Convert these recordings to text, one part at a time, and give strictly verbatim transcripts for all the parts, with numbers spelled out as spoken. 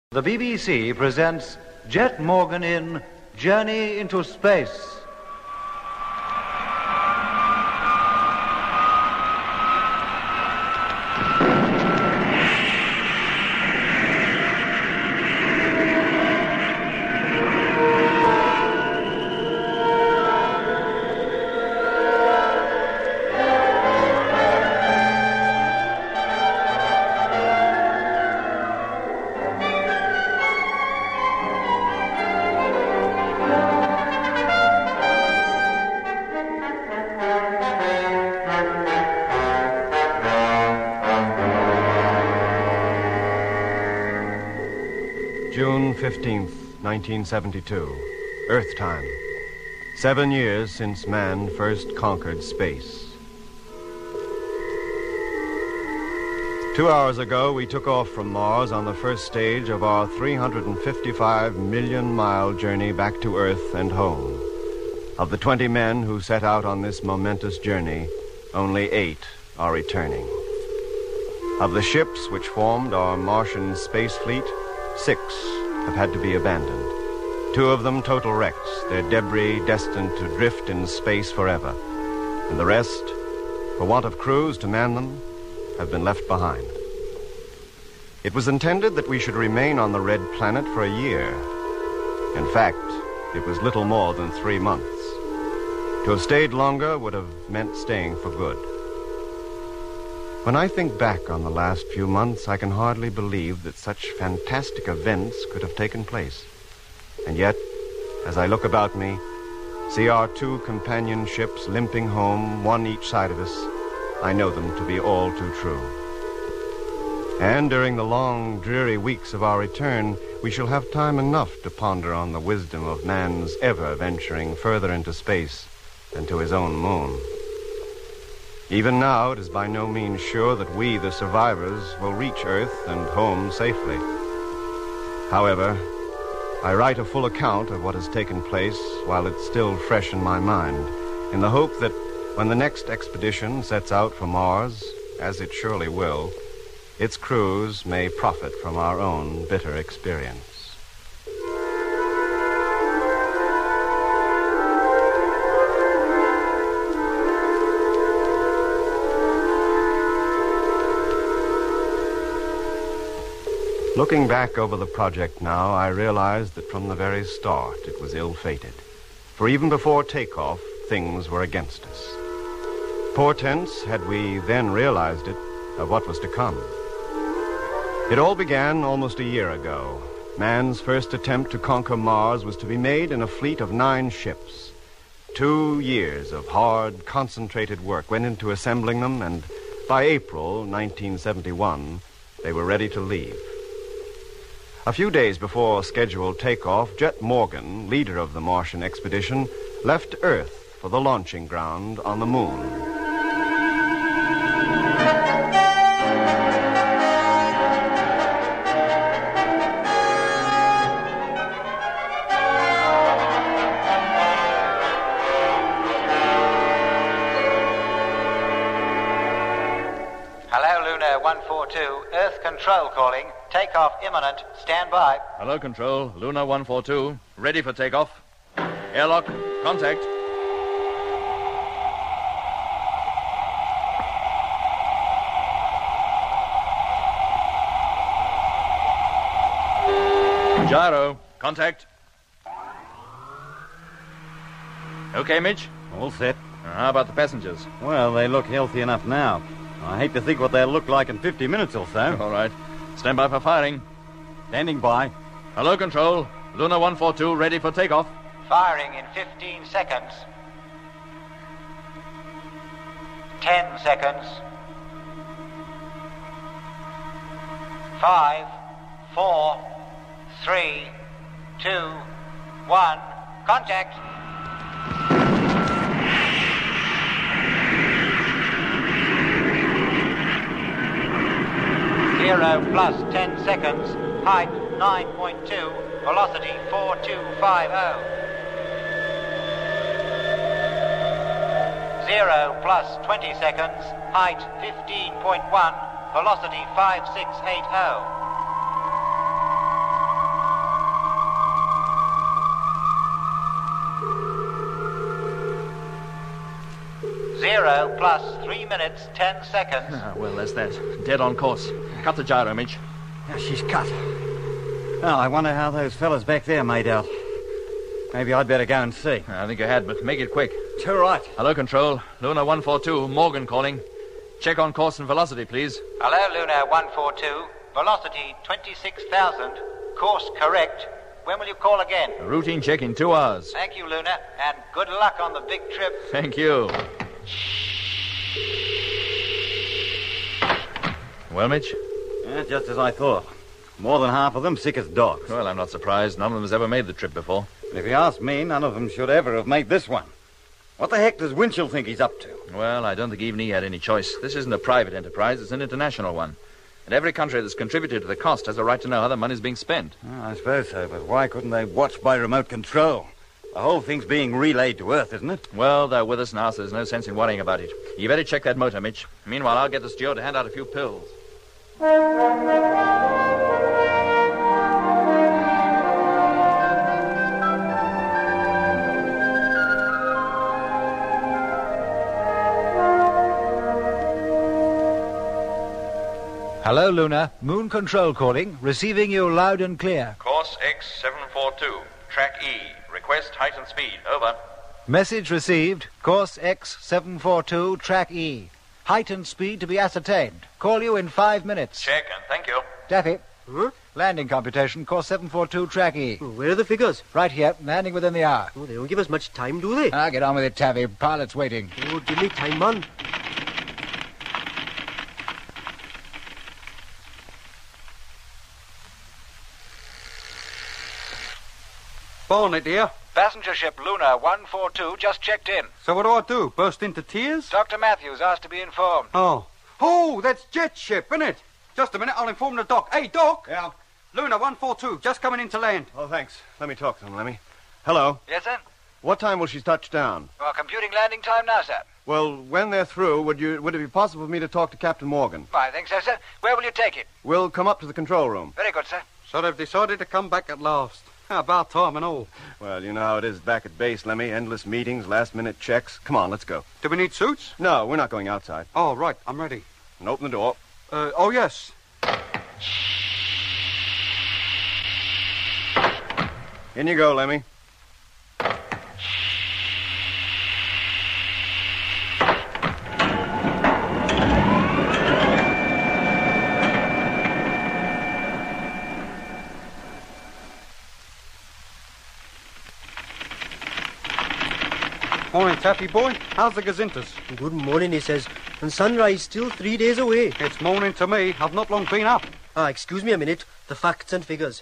The B B C presents Jet Morgan in Journey into Space. June fifteenth, nineteen seventy-two. Earth time. Seven years since man first conquered space. Two hours ago, we took off from Mars on the first stage of our three hundred fifty-five million mile journey back to Earth and home. Of the twenty men who set out on this momentous journey, only eight are returning. Of the ships which formed our Martian space fleet, six have had to be abandoned. Two of them total wrecks, their debris destined to drift in space forever. And the rest, for want of crews to man them, have been left behind. It was intended that we should remain on the Red Planet for a year. In fact, it was little more than three months. To have stayed longer would have meant staying for good. When I think back on the last few months, I can hardly believe that such fantastic events could have taken place. And yet, as I look about me, see our two companion ships limping home, one each side of us, I know them to be all too true. And during the long, dreary weeks of our return, we shall have time enough to ponder on the wisdom of man's ever venturing further into space than to his own moon. Even now, it is by no means sure that we, the survivors, will reach Earth and home safely. However, I write a full account of what has taken place while it's still fresh in my mind, in the hope that when the next expedition sets out for Mars, as it surely will, its crews may profit from our own bitter experience. Looking back over the project now, I realize that from the very start it was ill-fated. For even before takeoff, things were against us. Portents, had we then realized it, of what was to come. It all began almost a year ago. Man's first attempt to conquer Mars was to be made in a fleet of nine ships. Two years of hard, concentrated work went into assembling them, and by April nineteen seventy-one, they were ready to leave. A few days before scheduled takeoff, Jet Morgan, leader of the Martian expedition, left Earth for the launching ground on the moon. Hello, Luna one four two. Earth Control calling. Takeoff imminent. Stand by. Hello, Control. Luna one four two. Ready for takeoff. Airlock. Contact. Gyro. Contact. Okay, Mitch? All set. How about the passengers? Well, they look healthy enough now. I hate to think what they'll look like in fifty minutes or so. All right. Stand by for firing. Standing by. Hello, Control. Luna one four two, ready for takeoff. Firing in fifteen seconds. Ten seconds. Five, four, three, two, one. Contact. Zero plus ten seconds. Height nine point two. Velocity four two five zero. Zero plus twenty seconds. Height fifteen point one. Velocity five six eight zero. zero plus three minutes, ten seconds. Ah, well, there's that. Dead on course. Cut the gyro, Mitch. Yeah, she's cut. Oh, I wonder how those fellas back there made out. Maybe I'd better go and see. I think you had, but make it quick. Too right. Hello, Control. Luna one four two, Morgan calling. Check on course and velocity, please. Hello, Luna one four two. Velocity twenty-six thousand. Course correct. When will you call again? A routine check in two hours. Thank you, Luna, and good luck on the big trip. Thank you. Well, Mitch? Yeah, just as I thought. More than half of them sick as dogs. Well, I'm not surprised. None of them has ever made the trip before. But if you ask me, none of them should ever have made this one. What the heck does Winchell think he's up to? Well, I don't think even he had any choice. This isn't a private enterprise. It's an international one. And every country that's contributed to the cost has a right to know how the money's being spent. Oh, I suppose so, but why couldn't they watch by remote control? The whole thing's being relayed to Earth, isn't it? Well, they're with us now, so there's no sense in worrying about it. You better check that motor, Mitch. Meanwhile, I'll get the steward to hand out a few pills. Hello, Luna. Moon Control calling. Receiving you loud and clear. Course X seven four two, track E. Request height and speed. Over. Message received. Course X seven four two, track E. Height and speed to be ascertained. Call you in five minutes. Check, and thank you. Daffy. Huh? Landing computation, course seven four two, track E. Oh, where are the figures? Right here, landing within the hour. Oh, they don't give us much time, do they? Ah, get on with it, Taffy. Pilot's waiting. Oh, give me time, man. Barnett here. Passenger ship Luna one four two just checked in. So what do I do? Burst into tears? Doctor Matthews asked to be informed. Oh. Oh, that's jet ship, isn't it? Just a minute, I'll inform the doc. Hey, Doc! Yeah? Luna one four two, just coming into land. Oh, thanks. Let me talk to them, Lemmy. Hello. Yes, sir? What time will she touch down? Well, computing landing time now, sir. Well, when they're through, would you would it be possible for me to talk to Captain Morgan? I think so, sir. Where will you take it? We'll come up to the control room. Very good, sir. So they've decided to come back at last. About time and all. Well, you know how it is back at base, Lemmy. Endless meetings, last-minute checks. Come on, let's go. Do we need suits? No, we're not going outside. Oh, right, I'm ready. And open the door. Uh, oh, yes. In you go, Lemmy. Morning, Taffy boy. How's the gazintas? Good morning, he says. And sunrise still three days away. It's morning to me. I've not long been up. Ah, excuse me a minute. The facts and figures.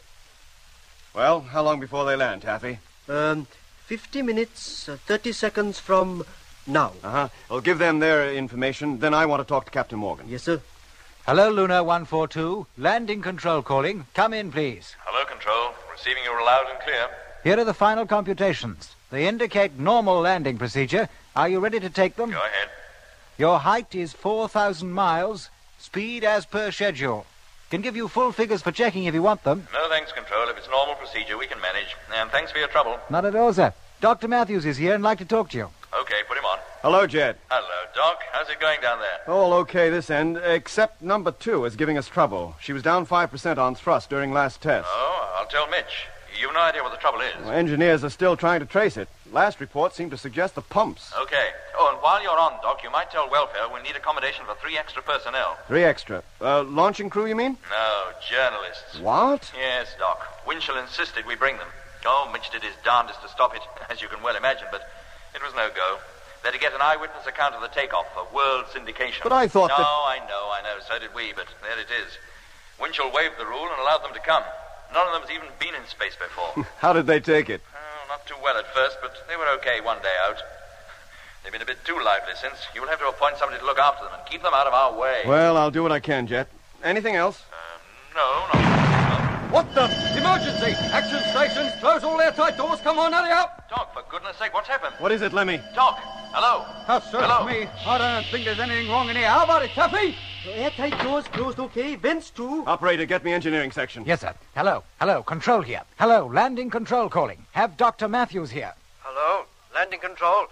Well, how long before they land, Taffy? Um, fifty minutes, uh, thirty seconds from now. Uh-huh. I'll give them their information. Then I want to talk to Captain Morgan. Yes, sir. Hello, Luna one four two. Landing control calling. Come in, please. Hello, Control. Receiving you loud and clear. Here are the final computations. They indicate normal landing procedure. Are you ready to take them? Go ahead. Your height is four thousand miles. Speed as per schedule. Can give you full figures for checking if you want them. No thanks, Control. If it's normal procedure, we can manage. And thanks for your trouble. Not at all, sir. Doctor Matthews is here and like to talk to you. Okay, put him on. Hello, Jed. Hello, Doc. How's it going down there? All okay this end, except number two is giving us trouble. She was down five percent on thrust during last test. Oh, I'll tell Mitch. You've no idea what the trouble is. Well, engineers are still trying to trace it. Last report seemed to suggest the pumps. Okay. Oh, and while you're on, Doc, you might tell welfare we'll need accommodation for three extra personnel. Three extra. Uh, launching crew, you mean? No, journalists. What? Yes, Doc. Winchell insisted we bring them. Oh, Mitch did his darndest to stop it, as you can well imagine, but it was no go. They're to get an eyewitness account of the takeoff for world syndication. But I thought no, that... I know, I know. So did we, but there it is. Winchell waived the rule and allowed them to come. None of them has even been in space before. How did they take it? Oh, not too well at first, but they were okay one day out. They've been a bit too lively since. You'll have to appoint somebody to look after them and keep them out of our way. Well, I'll do what I can, Jet. Anything else? Um, no, no. What the? Emergency! Action stations, close all airtight doors. Come on, hurry up! Doc, for goodness sake, what's happened? What is it, Lemmy? Doc, hello. How search Hello. me. I don't think there's anything wrong in here. How about it, Taffy? Airtight doors closed okay. Vents too. Operator, get me engineering section. Yes, sir. Hello. Hello. Control here. Hello. Landing control calling. Have Doctor Matthews here. Hello, landing control.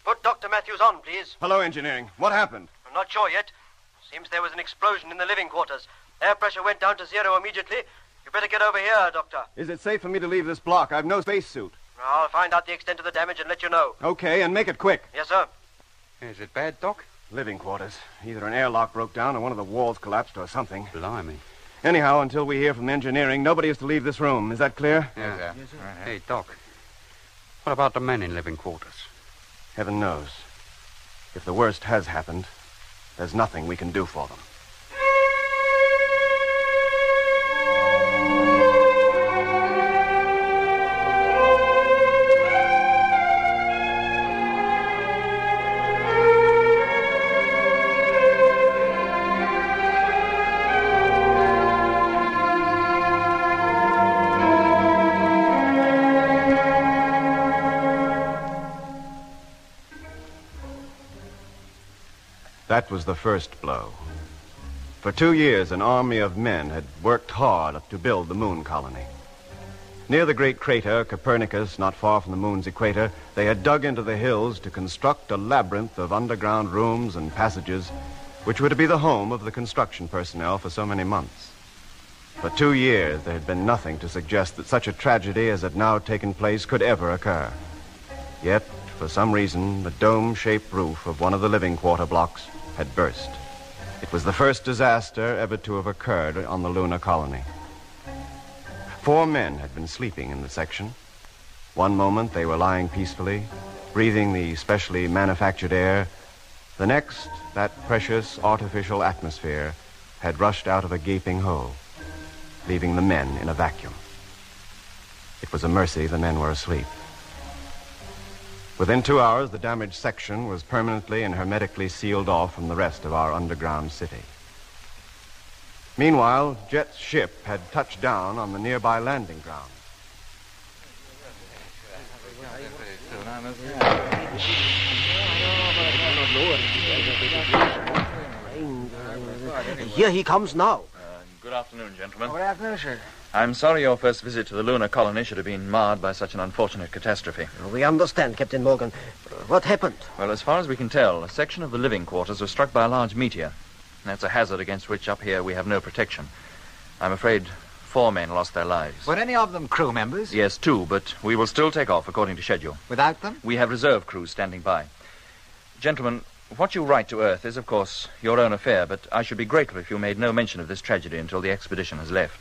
Put Doctor Matthews on, please. Hello, engineering. What happened? I'm not sure yet. Seems there was an explosion in the living quarters. Air pressure went down to zero immediately. You better get over here, Doctor. Is it safe for me to leave this block? I've no spacesuit. I'll find out the extent of the damage and let you know. Okay, and make it quick. Yes, sir. Is it bad, Doc? Living quarters. Either an airlock broke down or one of the walls collapsed or something. Blimey. Anyhow, until we hear from engineering, nobody is to leave this room. Is that clear? Yeah. Yes, sir. Hey, Doc. What about the men in living quarters? Heaven knows. If the worst has happened, there's nothing we can do for them. That was the first blow. For two years, an army of men had worked hard to build the moon colony. Near the great crater, Copernicus, not far from the moon's equator, they had dug into the hills to construct a labyrinth of underground rooms and passages which were to be the home of the construction personnel for so many months. For two years, there had been nothing to suggest that such a tragedy as had now taken place could ever occur. Yet, for some reason, the dome-shaped roof of one of the living quarter blocks had burst. It was the first disaster ever to have occurred on the lunar colony. Four men had been sleeping in the section. One moment they were lying peacefully, breathing the specially manufactured air. The next, that precious artificial atmosphere had rushed out of a gaping hole, leaving the men in a vacuum. It was a mercy the men were asleep. Within two hours, the damaged section was permanently and hermetically sealed off from the rest of our underground city. Meanwhile, Jet's ship had touched down on the nearby landing ground. Here he comes now. Uh, good afternoon, gentlemen. Good afternoon, sir. I'm sorry your first visit to the lunar colony should have been marred by such an unfortunate catastrophe. We understand, Captain Morgan. What happened? Well, as far as we can tell, a section of the living quarters was struck by a large meteor. That's a hazard against which up here we have no protection. I'm afraid four men lost their lives. Were any of them crew members? Yes, two, but we will still take off according to schedule. Without them? We have reserve crews standing by. Gentlemen, what you write to Earth is, of course, your own affair, but I should be grateful if you made no mention of this tragedy until the expedition has left.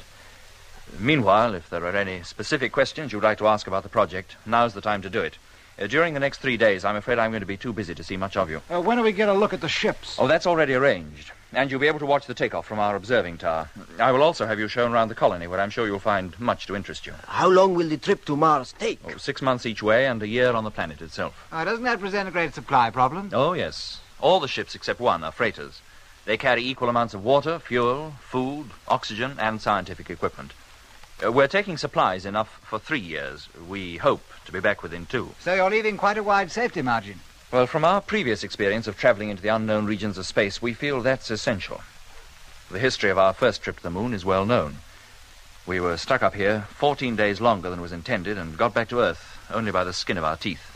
Meanwhile, if there are any specific questions you'd like to ask about the project, now's the time to do it. Uh, during the next three days, I'm afraid I'm going to be too busy to see much of you. Uh, when do we get a look at the ships? Oh, that's already arranged. And you'll be able to watch the takeoff from our observing tower. I will also have you shown around the colony, where I'm sure you'll find much to interest you. How long will the trip to Mars take? Oh, six months each way and a year on the planet itself. Uh, doesn't that present a great supply problem? Oh, yes. All the ships except one are freighters. They carry equal amounts of water, fuel, food, oxygen, and scientific equipment. Uh, we're taking supplies enough for three years. We hope to be back within two. So you're leaving quite a wide safety margin. Well, from our previous experience of traveling into the unknown regions of space, we feel that's essential. The history of our first trip to the moon is well known. We were stuck up here fourteen days longer than was intended and got back to Earth only by the skin of our teeth.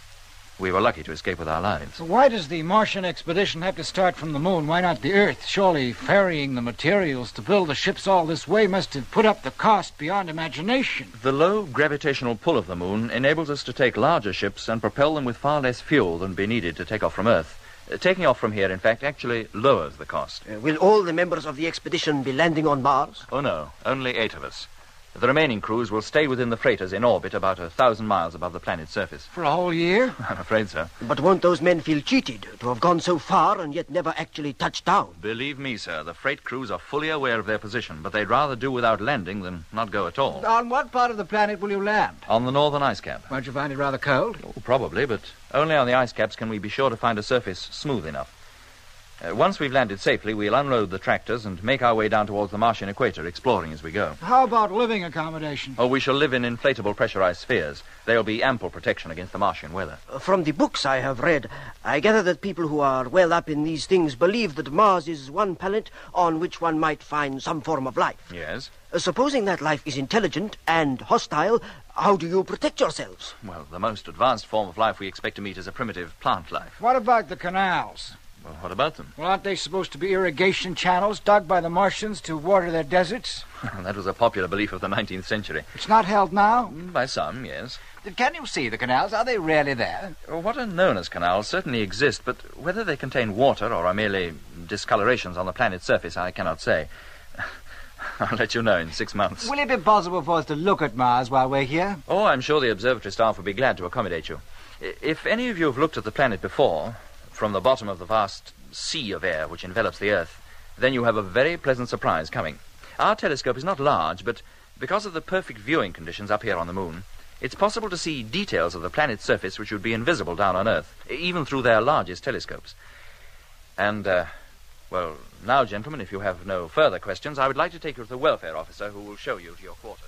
We were lucky to escape with our lives. Why does the Martian expedition have to start from the moon? Why not the Earth? Surely ferrying the materials to build the ships all this way must have put up the cost beyond imagination. The low gravitational pull of the moon enables us to take larger ships and propel them with far less fuel than would be needed to take off from Earth. Uh, taking off from here, in fact, actually lowers the cost. Uh, will all the members of the expedition be landing on Mars? Oh, no. Only eight of us. The remaining crews will stay within the freighters in orbit about a thousand miles above the planet's surface. For a whole year? I'm afraid so. But won't those men feel cheated to have gone so far and yet never actually touched down? Believe me, sir, the freight crews are fully aware of their position, but they'd rather do without landing than not go at all. On what part of the planet will you land? On the northern ice cap. Won't you find it rather cold? Oh, probably, but only on the ice caps can we be sure to find a surface smooth enough. Uh, once we've landed safely, we'll unload the tractors and make our way down towards the Martian equator, exploring as we go. How about living accommodation? Oh, we shall live in inflatable pressurized spheres. There'll be ample protection against the Martian weather. Uh, From the books I have read, I gather that people who are well up in these things believe that Mars is one planet on which one might find some form of life. Yes? Uh, supposing that life is intelligent and hostile, How do you protect yourselves? Well, the most advanced form of life we expect to meet is a primitive plant life. What about the canals? Well, what about them? Well, aren't they supposed to be irrigation channels dug by the Martians to water their deserts? That was a popular belief of the nineteenth century. It's not held now? By some, yes. Can you see the canals? Are they really there? What are known as canals certainly exist, but whether they contain water or are merely discolorations on the planet's surface, I cannot say. I'll let you know in six months. Will it be possible for us to look at Mars while we're here? Oh, I'm sure the observatory staff will be glad to accommodate you. If any of you have looked at the planet before, from the bottom of the vast sea of air which envelops the Earth, then you have a very pleasant surprise coming. Our telescope is not large, but because of the perfect viewing conditions up here on the moon, it's possible to see details of the planet's surface which would be invisible down on Earth, even through their largest telescopes. And, uh, well, now, gentlemen, if you have no further questions, I would like to take you to the welfare officer who will show you to your quarters.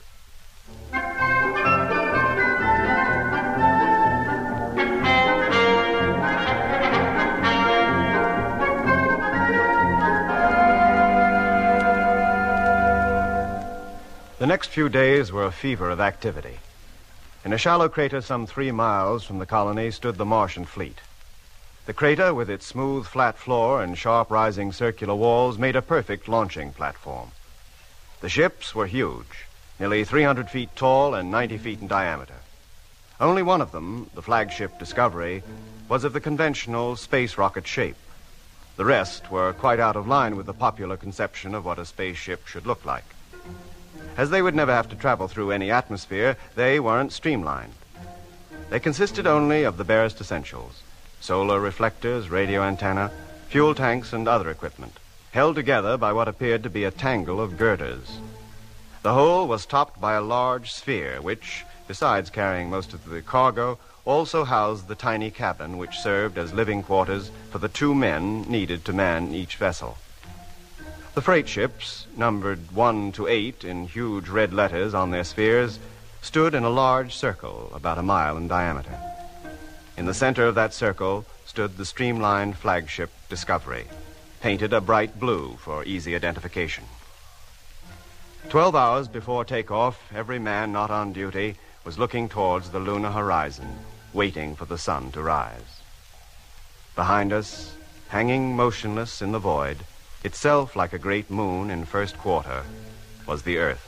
The next few days were a fever of activity. In a shallow crater some three miles from the colony stood the Martian fleet. The crater, with its smooth, flat floor and sharp rising circular walls, made a perfect launching platform. The ships were huge, nearly three hundred feet tall and ninety feet in diameter. Only one of them, the flagship Discovery, was of the conventional space rocket shape. The rest were quite out of line with the popular conception of what a spaceship should look like. As they would never have to travel through any atmosphere, they weren't streamlined. They consisted only of the barest essentials: solar reflectors, radio antenna, fuel tanks, and other equipment, held together by what appeared to be a tangle of girders. The whole was topped by a large sphere, which, besides carrying most of the cargo, also housed the tiny cabin which served as living quarters for the two men needed to man each vessel. The freight ships, numbered one to eight in huge red letters on their spheres, stood in a large circle about a mile in diameter. In the center of that circle stood the streamlined flagship Discovery, painted a bright blue for easy identification. Twelve hours before takeoff, every man not on duty was looking towards the lunar horizon, waiting for the sun to rise. Behind us, hanging motionless in the void, itself like a great moon in first quarter, was the Earth.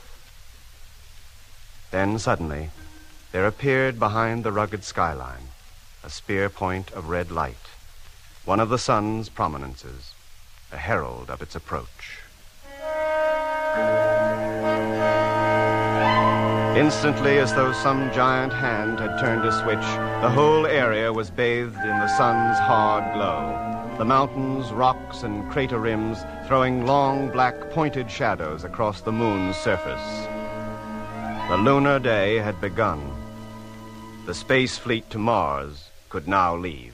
Then suddenly, there appeared behind the rugged skyline a spear point of red light, one of the sun's prominences, a herald of its approach. Instantly, as though some giant hand had turned a switch, the whole area was bathed in the sun's hard glow. The mountains, rocks, and crater rims throwing long, black, pointed shadows across the moon's surface. The lunar day had begun. The space fleet to Mars could now leave.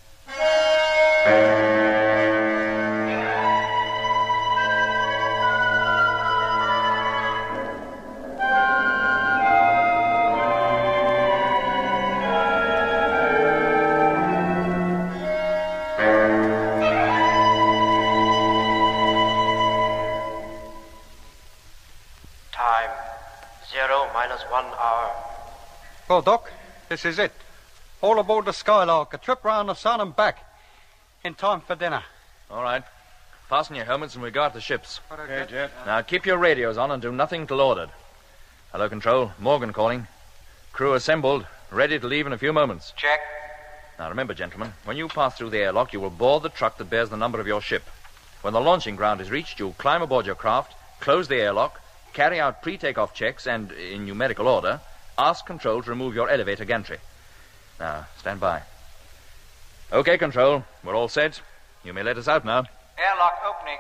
Well, Doc, this is it. All aboard the Skylark, a trip round the sun and back. In time for dinner. All right. Fasten your helmets and we guard the ships. Okay, Jet. Now, keep your radios on and do nothing till ordered. Hello, Control. Morgan calling. Crew assembled, ready to leave in a few moments. Check. Now, remember, gentlemen, when you pass through the airlock, you will board the truck that bears the number of your ship. When the launching ground is reached, you'll climb aboard your craft, close the airlock, carry out pre-takeoff checks, and, in numerical order, ask Control to remove your elevator gantry. Now, stand by. Okay, Control. We're all set. You may let us out now. Airlock opening.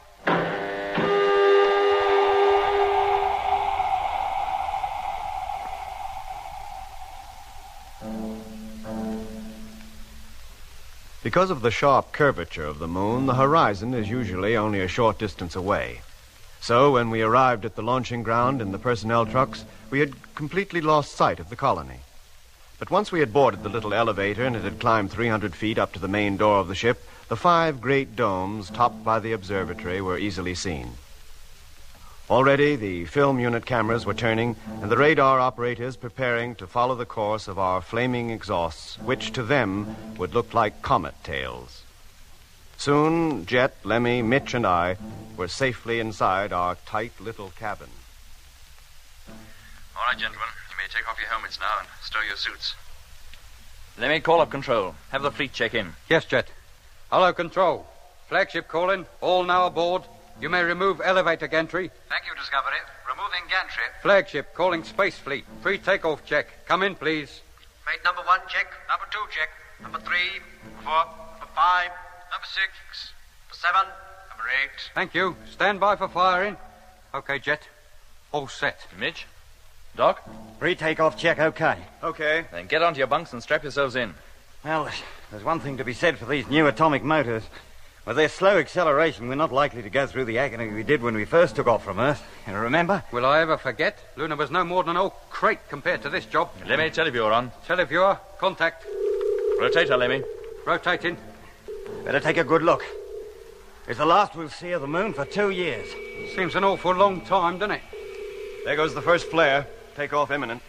Because of the sharp curvature of the moon, the horizon is usually only a short distance away. So when we arrived at the launching ground in the personnel trucks, we had completely lost sight of the colony. But once we had boarded the little elevator and it had climbed three hundred feet up to the main door of the ship, the five great domes topped by the observatory were easily seen. Already, the film unit cameras were turning, and the radar operators preparing to follow the course of our flaming exhausts, which to them would look like comet tails. Soon, Jet, Lemmy, Mitch, and I were safely inside our tight little cabin. All right, gentlemen. You may take off your helmets now and stow your suits. Let me call up control. Have the fleet check in. Yes, Jet. Hello, Control. Flagship calling. All now aboard. You may remove elevator gantry. Thank you, Discovery. Removing gantry. Flagship calling Space Fleet. Free takeoff check. Come in, please. Mate number one, check. Number two, check. Number three, number four, number five, number six, number seven, number eight. Thank you. Stand by for firing. Okay, Jet. All set. Mitch? Doc? Pre-takeoff check okay. Okay. Then get onto your bunks and strap yourselves in. Well, there's one thing to be said for these new atomic motors. With their slow acceleration, we're not likely to go through the agony we did when we first took off from Earth. You remember? Will I ever forget? Luna was no more than an old crate compared to this job. Let me televiewer on. Televiewer, contact. Rotator, Lemmy. Rotating. Better take a good look. It's the last we'll see of the moon for two years. Seems an awful long time, doesn't it? There goes the first flare. Takeoff imminent.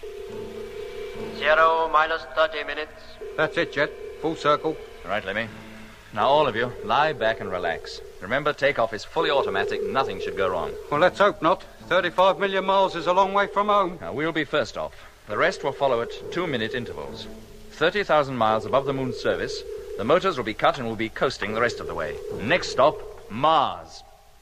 Zero minus thirty minutes. That's it, Jet. Full circle. All right, Lemmy. Now, all of you, lie back and relax. Remember, takeoff is fully automatic. Nothing should go wrong. Well, let's hope not. thirty-five million miles is a long way from home. Now, we'll be first off. The rest will follow at two-minute intervals. thirty thousand miles above the moon's surface, the motors will be cut and we'll be coasting the rest of the way. Next stop, Mars.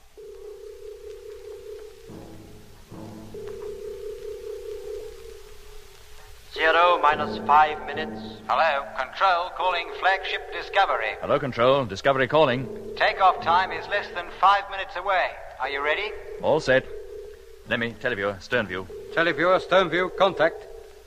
Zero minus five minutes. Hello, Control calling Flagship Discovery. Hello, Control. Discovery calling. Takeoff time is less than five minutes away. Are you ready? All set. Lemmy, televiewer, stern view. Televiewer, stern view, contact.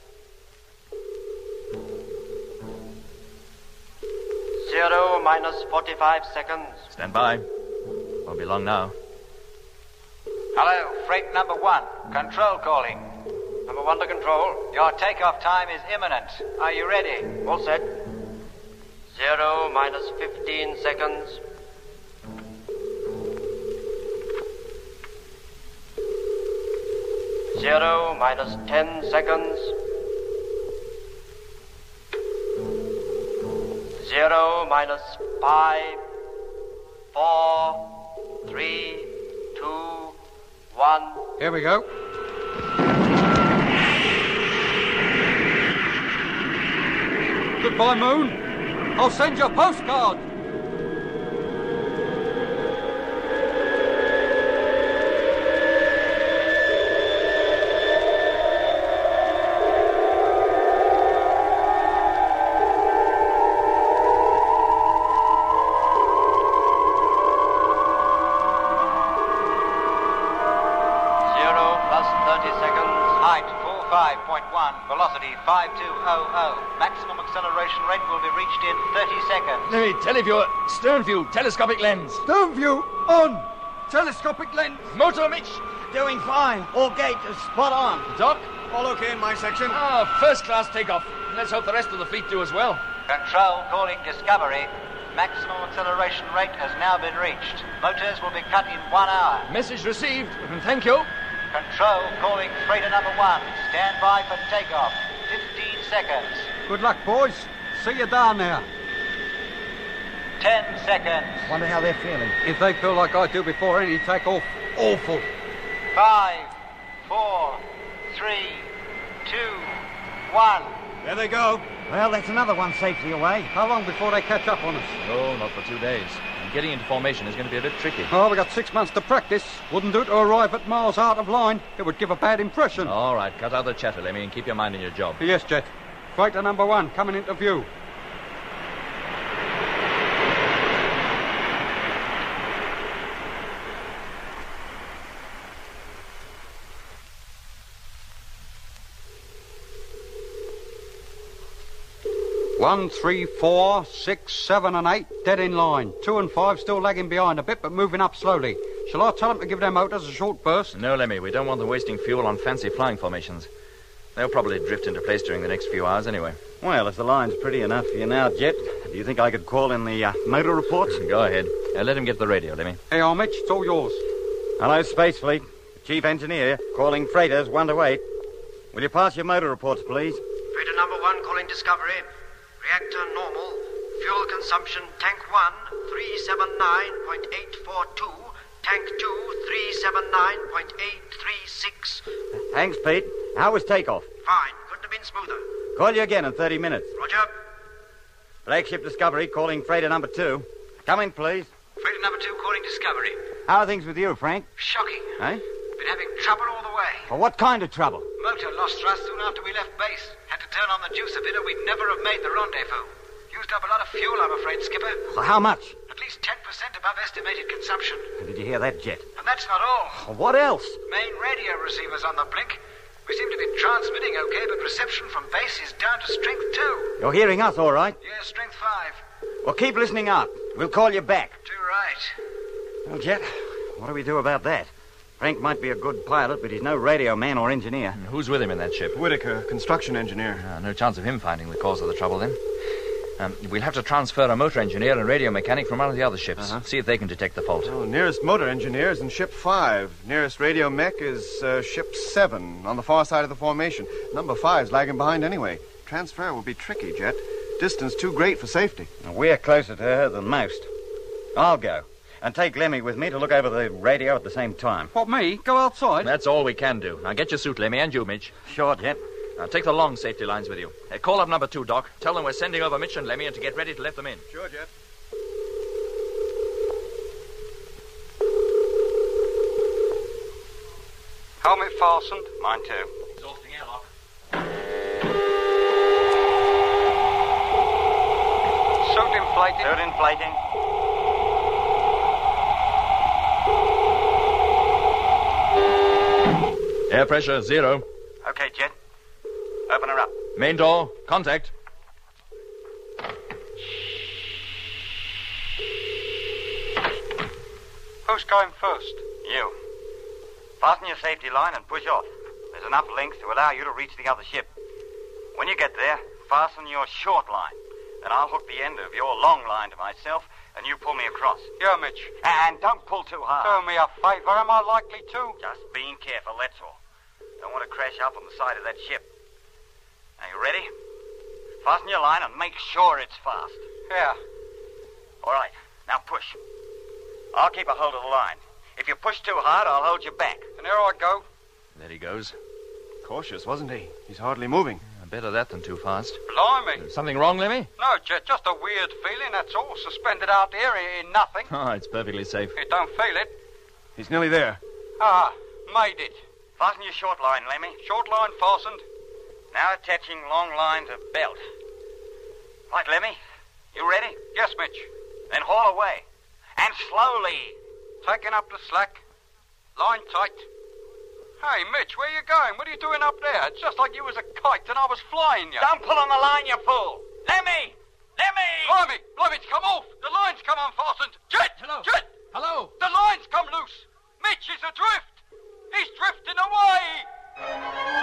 Zero minus forty-five seconds. Stand by. Won't be long now. Hello, freight number one. Control calling. Number one to control. Your takeoff time is imminent. Are you ready? All set. Zero minus fifteen seconds. Zero minus ten seconds. Zero minus five, four, three, two, one. Here we go. Goodbye, Moon. I'll send you a postcard. five point one, velocity five two hundred. Maximum acceleration rate will be reached in thirty seconds. Lemmy, televiewer, stern view, telescopic lens. Stern view on. Telescopic lens. Motor, Mitch. Doing fine. All gate is spot on. Doc? All okay in my section? Ah, first class takeoff. Let's hope the rest of the fleet do as well. Control calling Discovery. Maximum acceleration rate has now been reached. Motors will be cut in one hour. Message received. Thank you. Control calling freighter number one. Stand by for takeoff. Fifteen seconds. Good luck, boys. See you down there. Ten seconds. Wonder how they're feeling. If they feel like I do before any takeoff, awful. Five, four, three, two, one. There they go. Well, that's another one safely away. How long before they catch up on us? No, not for two days. And getting into formation is going to be a bit tricky. Oh, we got six months to practice. Wouldn't do to arrive at Mars out of line. It would give a bad impression. All right, cut out the chatter, Lemmy, and keep your mind on your job. Yes, Jet. Freighter number one coming into view. One, three, four, six, seven, and eight, dead in line. Two and five still lagging behind a bit, but moving up slowly. Shall I tell them to give their motors a short burst? No, Lemmy, we don't want them wasting fuel on fancy flying formations. They'll probably drift into place during the next few hours anyway. Well, if the line's pretty enough for you now, Jet, do you think I could call in the uh, motor reports? Go ahead. Uh, let him get the radio, Lemmy. Hey, Mitch, it's all yours. Hello, Space Fleet. Chief Engineer, calling freighters one to eight. Will you pass your motor reports, please? Freighter number one calling Discovery. Reactor normal. Fuel consumption tank one, three seven nine point eight four two. Tank two, three seven nine point eight three six. Thanks, Pete. How was takeoff? Fine. Couldn't have been smoother. Call you again in thirty minutes. Roger. Flagship Discovery calling freighter number two. Come in, please. Freighter number two calling Discovery. How are things with you, Frank? Shocking. Eh? Been having trouble all the way. Well, what kind of trouble? Motor lost thrust soon after we left base. Had to turn on the juice a bit or we'd never have made the rendezvous. Used up a lot of fuel, I'm afraid, Skipper. Well, how much? At least ten percent above estimated consumption. Did you hear that, Jet? And that's not all. Well, what else? Main radio receiver's on the blink. We seem to be transmitting okay, but reception from base is down to strength two. You're hearing us all right? Yeah, strength five. Well, keep listening up. We'll call you back. Too right. Well, Jet, what do we do about that? Frank might be a good pilot, but he's no radio man or engineer. And who's with him in that ship? Whitaker, construction engineer. Uh, no chance of him finding the cause of the trouble, then. Um, we'll have to transfer a motor engineer and radio mechanic from one of the other ships. Uh-huh. See if they can detect the fault. Oh, nearest motor engineer is in ship five. Nearest radio mech is uh, ship seven on the far side of the formation. Number five's lagging behind anyway. Transfer will be tricky, Jet. Distance too great for safety. We're closer to her than most. I'll go. And take Lemmy with me to look over the radio at the same time. What, me? Go outside? That's all we can do. Now get your suit, Lemmy, and you, Mitch. Sure, Jet. Now take the long safety lines with you. Uh, call up number two, Doc. Tell them we're sending over Mitch and Lemmy and to get ready to let them in. Sure, Jet. Helmet fastened. Mine too. Exhausting airlock. Suit inflated. Suit inflating. Air pressure, zero. Okay, Jet. Open her up. Main door, contact. Who's going first? You. Fasten your safety line and push off. There's enough length to allow you to reach the other ship. When you get there, fasten your short line. Then I'll hook the end of your long line to myself, and you pull me across. Yeah, Mitch. And don't pull too hard. Do me a favor. Am I likely to? Just being careful, that's all. Don't want to crash up on the side of that ship. Are you ready? Fasten your line and make sure it's fast. Yeah. All right, now push. I'll keep a hold of the line. If you push too hard, I'll hold you back. And here I go. There he goes. Cautious, wasn't he? He's hardly moving. Uh, better that than too fast. Blimey. Something wrong, Lemmy? No, Jet, just a weird feeling, that's all. Suspended out here in nothing. Oh, it's perfectly safe. You don't feel it. He's nearly there. Ah, made it. Fasten your short line, Lemmy. Short line fastened. Now attaching long line to belt. Right, Lemmy. You ready? Yes, Mitch. Then haul away. And slowly. Taking up the slack. Line tight. Hey, Mitch, where you going? What are you doing up there? It's just like you was a kite and I was flying you. Don't pull on the line, you fool. Lemmy! Lemmy! Blimey! Blimey, it's come off. The line's come unfastened. Jet! Hello. Jet! Hello. The line's come loose. Mitch is adrift. He's drifting away.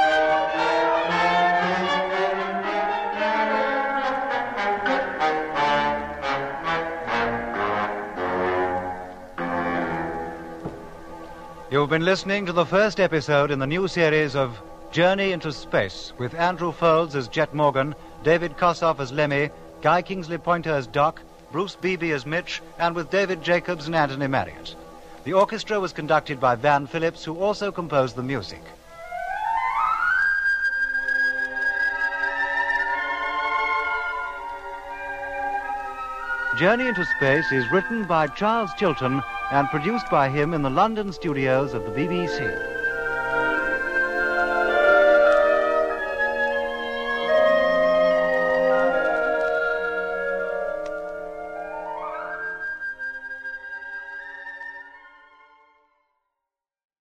You've been listening to the first episode in the new series of Journey into Space, with Andrew Folds as Jet Morgan, David Kossoff as Lemmy, Guy Kingsley Pointer as Doc, Bruce Beebe as Mitch, and with David Jacobs and Anthony Marriott. The orchestra was conducted by Van Phillips, who also composed the music. Journey into Space is written by Charles Chilton and produced by him in the London studios of the B B C.